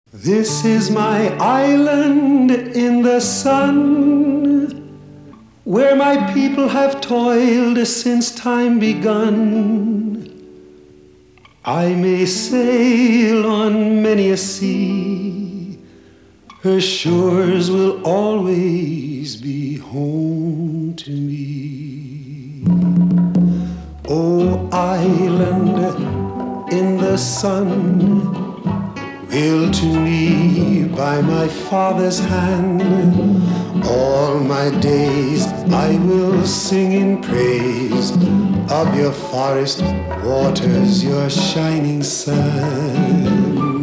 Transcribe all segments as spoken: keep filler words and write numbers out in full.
This is my island in the sun, where my people have toiled since time begun. I may sail on many a sea, her shores will always be home to me. Oh, island in the sun, built to me by my father's hand, all my days I will sing in praise of your forest waters, your shining sun.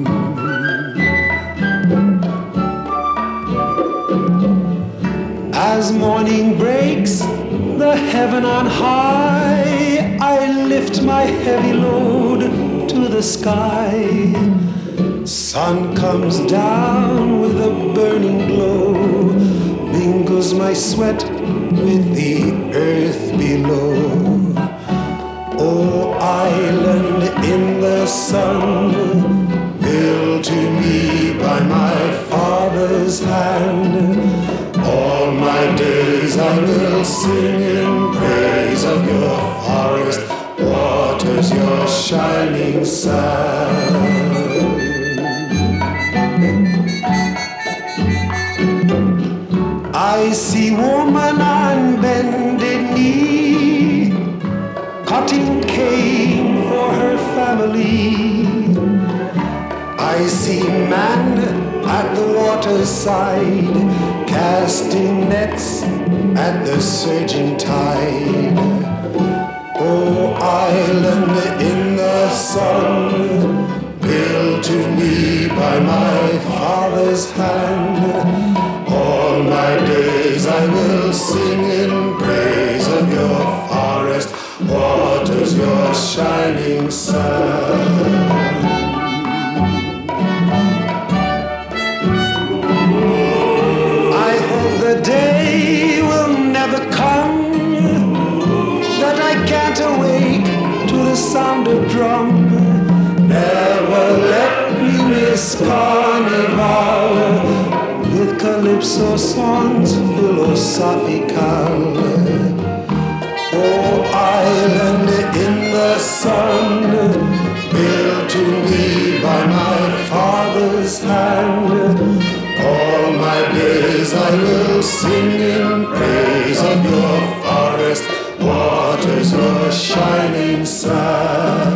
As morning breaks the heaven on high, I lift my heavy load to the sky. Sun comes down with a burning glow, mingles my sweat with the earth below. Oh, island in the sun, built to me by my father's hand, all my days I will sing in praise of your forest waters, your shining sun. I see woman on bended knee, cutting cane for her family. I see man at the water's side, casting nets at the surging tide. Oh, island in the sun, built to me by my father's hand, all my days I will sing in praise of your forest waters, your shining sun. I hope the day will never come that I can't awake to the sound of drum. Never let me miss carnival with calypso songs philosophical. Oh, island in the sun, built to me by my father's hand, all my days I will sing in praise of your forest waters, your shining sun.